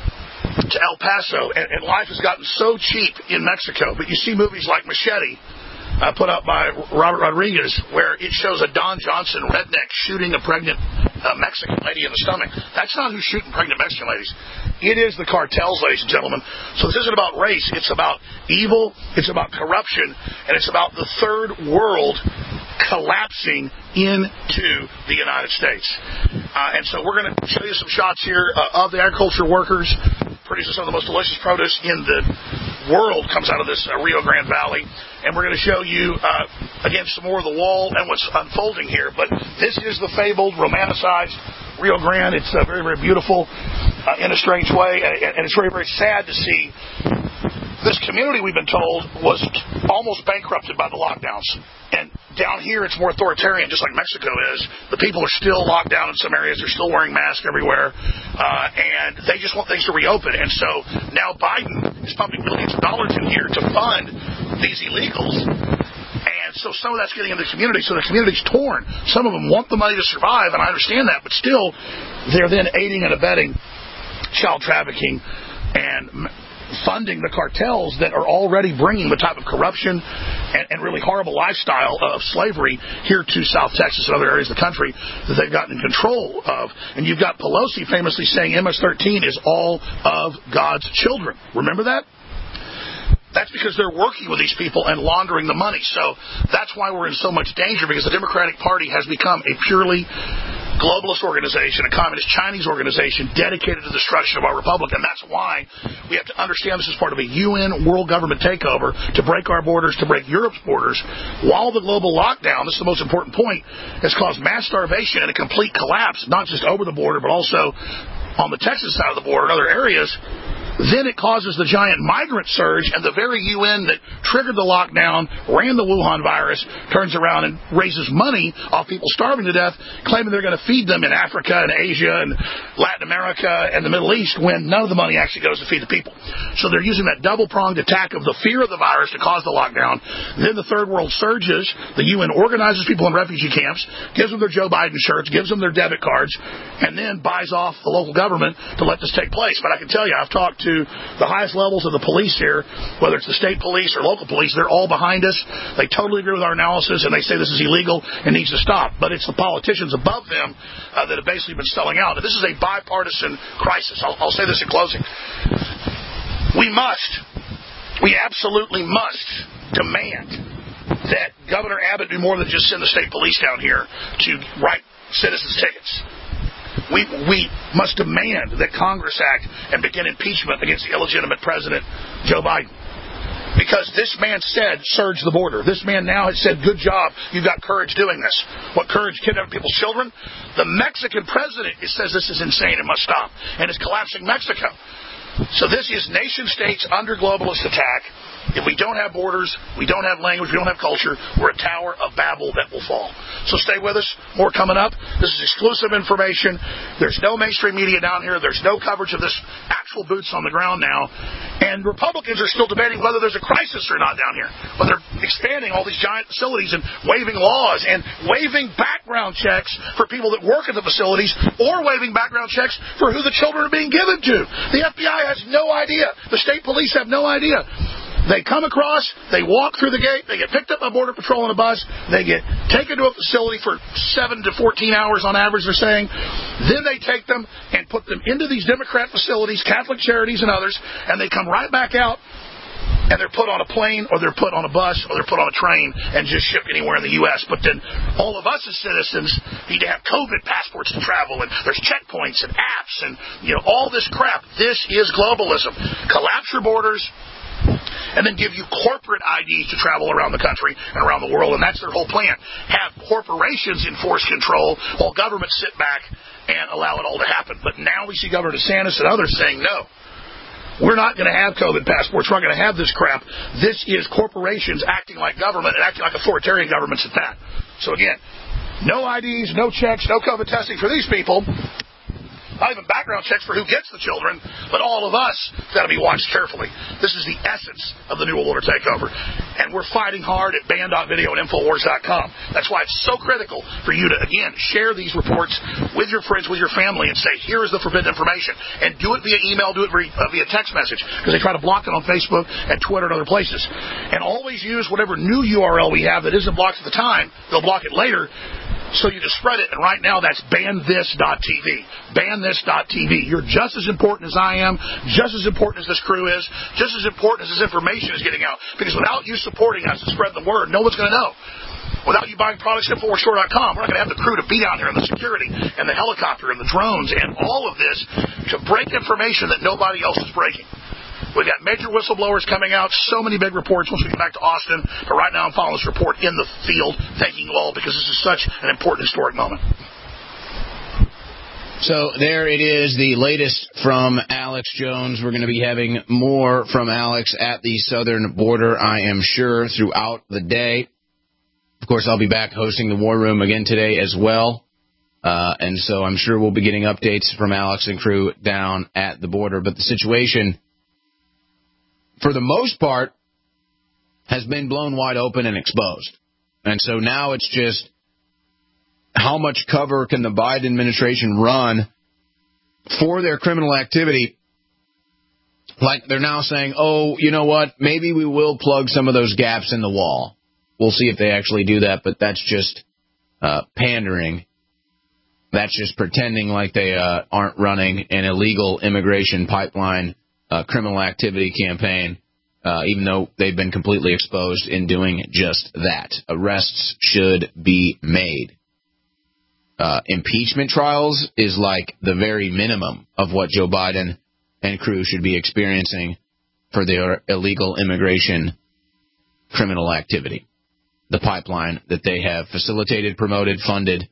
to El Paso. And life has gotten so cheap in Mexico. But you see movies like Machete, put up by Robert Rodriguez, where it shows a Don Johnson redneck shooting a pregnant Mexican lady in the stomach. That's not who's shooting pregnant Mexican ladies. It is the cartels, ladies and gentlemen. So this isn't about race. It's about evil. It's about corruption. And it's about the third world collapsing into the United States. And so we're going to show you some shots here of the agriculture workers producing some of the most delicious produce in the world comes out of this Rio Grande Valley. And we're going to show you, again, some more of the wall and what's unfolding here. But this is the fabled, romanticized Rio Grande. It's very, very beautiful in a strange way. And it's very, very sad to see this community, we've been told, was almost bankrupted by the lockdowns. And down here, it's more authoritarian, just like Mexico is. The people are still locked down in some areas. They're still wearing masks everywhere. And they just want things to reopen. And so now Biden is pumping millions of dollars in here to fund these illegals. And so some of that's getting into the community. So the community's torn. Some of them want the money to survive, and I understand that. But still, they're then aiding and abetting child trafficking and funding the cartels that are already bringing the type of corruption and really horrible lifestyle of slavery here to South Texas and other areas of the country that they've gotten in control of. And you've got Pelosi famously saying MS-13 is all of God's children. Remember that? That's because they're working with these people and laundering the money. So that's why we're in so much danger, because the Democratic Party has become a purely globalist organization, a communist Chinese organization dedicated to the destruction of our republic. And that's why we have to understand this is part of a UN world government takeover to break our borders, to break Europe's borders. While the global lockdown, this is the most important point, has caused mass starvation and a complete collapse, not just over the border, but also on the Texas side of the border and other areas. Then it causes the giant migrant surge, and the very UN that triggered the lockdown, ran the Wuhan virus, turns around and raises money off people starving to death, claiming they're going to feed them in Africa and Asia and Latin America and the Middle East, when none of the money actually goes to feed the people. So they're using that double-pronged attack of the fear of the virus to cause the lockdown. Then the third world surges. The UN organizes people in refugee camps, gives them their Joe Biden shirts, gives them their debit cards, and then buys off the local government to let this take place. But I can tell you, I've talked to the highest levels of the police here, whether it's the state police or local police, they're all behind us. They totally agree with our analysis, and they say this is illegal and needs to stop. But it's the politicians above them that have basically been selling out. And this is a bipartisan crisis. I'll say this in closing. We absolutely must demand that Governor Abbott do more than just send the state police down here to write citizens' tickets. We must demand that Congress act and begin impeachment against the illegitimate president, Joe Biden. Because this man said, surge the border. This man now has said, good job, you've got courage doing this. What courage? Kidnapping people's children? The Mexican president says this is insane and must stop, and is collapsing Mexico. So this is nation states under globalist attack. If we don't have borders, we don't have language, we don't have culture, we're a Tower of Babel that will fall. So stay with us. More coming up. This is exclusive information. There's no mainstream media down here. There's no coverage of this actual boots on the ground now. And Republicans are still debating whether there's a crisis or not down here. But they're expanding all these giant facilities and waiving laws and waiving background checks for people that work at the facilities or waiving background checks for who the children are being given to. The FBI has no idea. The state police have no idea. They come across, they walk through the gate, they get picked up by Border Patrol on a bus, they get taken to a facility for 7 to 14 hours on average, they're saying. Then they take them and put them into these Democrat facilities, Catholic Charities and others, and they come right back out, and they're put on a plane, or they're put on a bus, or they're put on a train, and just shipped anywhere in the U.S. But then all of us as citizens need to have COVID passports to travel, and there's checkpoints and apps, and all this crap. This is globalism. Collapse your borders, and then give you corporate IDs to travel around the country and around the world, and that's their whole plan. Have corporations enforce control while governments sit back and allow it all to happen. But now we see Governor DeSantis and others saying, no, we're not going to have COVID passports. We're not going to have this crap. This is corporations acting like government and acting like authoritarian governments at that. So again, no IDs, no checks, no COVID testing for these people. Not even background checks for who gets the children, but all of us got to be watched carefully. This is the essence of the New World Order takeover. And we're fighting hard at ban.video and Infowars.com. That's why it's so critical for you to, again, share these reports with your friends, with your family, and say, here is the forbidden information. And do it via email, do it via text message, because they try to block it on Facebook and Twitter and other places. And always use whatever new URL we have that isn't blocked at the time. They'll block it later. So you just spread it, and right now that's banthis.tv. Banthis.tv. You're just as important as I am, just as important as this crew is, just as important as this information is getting out. Because without you supporting us and spreading the word, no one's going to know. Without you buying products at InfoWarsStore.com, we're not going to have the crew to be down here and the security and the helicopter and the drones and all of this to break information that nobody else is breaking. We've got major whistleblowers coming out, so many big reports once we get back to Austin. But right now I'm following this report in the field, thanking you all, because this is such an important historic moment. So there it is, the latest from Alex Jones. We're going to be having more from Alex at the southern border, I am sure, throughout the day. Of course, I'll be back hosting the War Room again today as well. And so I'm sure we'll be getting updates from Alex and crew down at the border. But the situation, for the most part, has been blown wide open and exposed. And so now it's just, how much cover can the Biden administration run for their criminal activity? Like they're now saying, oh, you know what, maybe we will plug some of those gaps in the wall. We'll see if they actually do that, but that's just pandering. That's just pretending like they aren't running an illegal immigration pipeline criminal activity campaign, even though they've been completely exposed in doing just that. Arrests should be made. Impeachment trials is like the very minimum of what Joe Biden and crew should be experiencing for their illegal immigration criminal activity. The pipeline that they have facilitated, promoted, funded.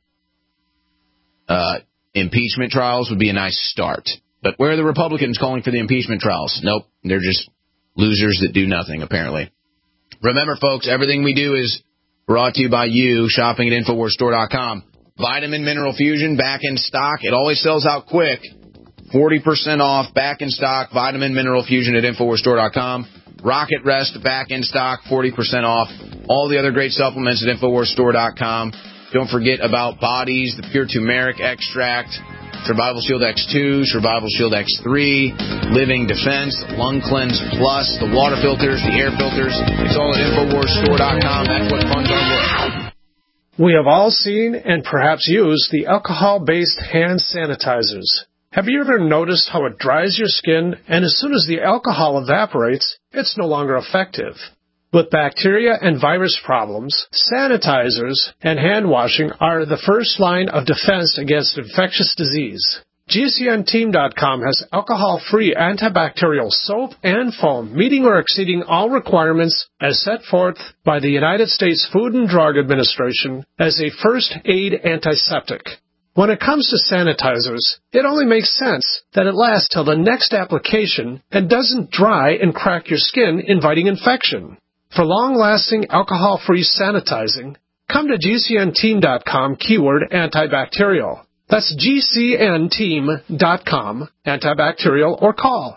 Impeachment trials would be a nice start. But where are the Republicans calling for the impeachment trials? Nope, they're just losers that do nothing, apparently. Remember, folks, everything we do is brought to you by you, shopping at InfoWarsStore.com. Vitamin Mineral Fusion, back in stock. It always sells out quick. 40% off, back in stock. Vitamin Mineral Fusion at InfoWarsStore.com. Rocket Rest, back in stock, 40% off. All the other great supplements at InfoWarsStore.com. Don't forget about Bodies, the Pure Turmeric Extract, Survival Shield X2, Survival Shield X3, Living Defense, Lung Cleanse Plus, the water filters, the air filters. It's all at InfoWarsStore.com. That's what funds our work. We have all seen and perhaps used the alcohol-based hand sanitizers. Have you ever noticed how it dries your skin, and as soon as the alcohol evaporates, it's no longer effective? With bacteria and virus problems, sanitizers and hand washing are the first line of defense against infectious disease. GCNteam.com has alcohol-free antibacterial soap and foam, meeting or exceeding all requirements as set forth by the United States Food and Drug Administration as a first aid antiseptic. When it comes to sanitizers, it only makes sense that it lasts till the next application and doesn't dry and crack your skin, inviting infection. For long-lasting alcohol-free sanitizing, come to GCNteam.com keyword antibacterial. That's GCNteam.com antibacterial or call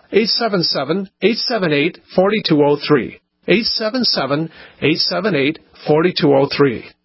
877-878-4203. 877-878-4203.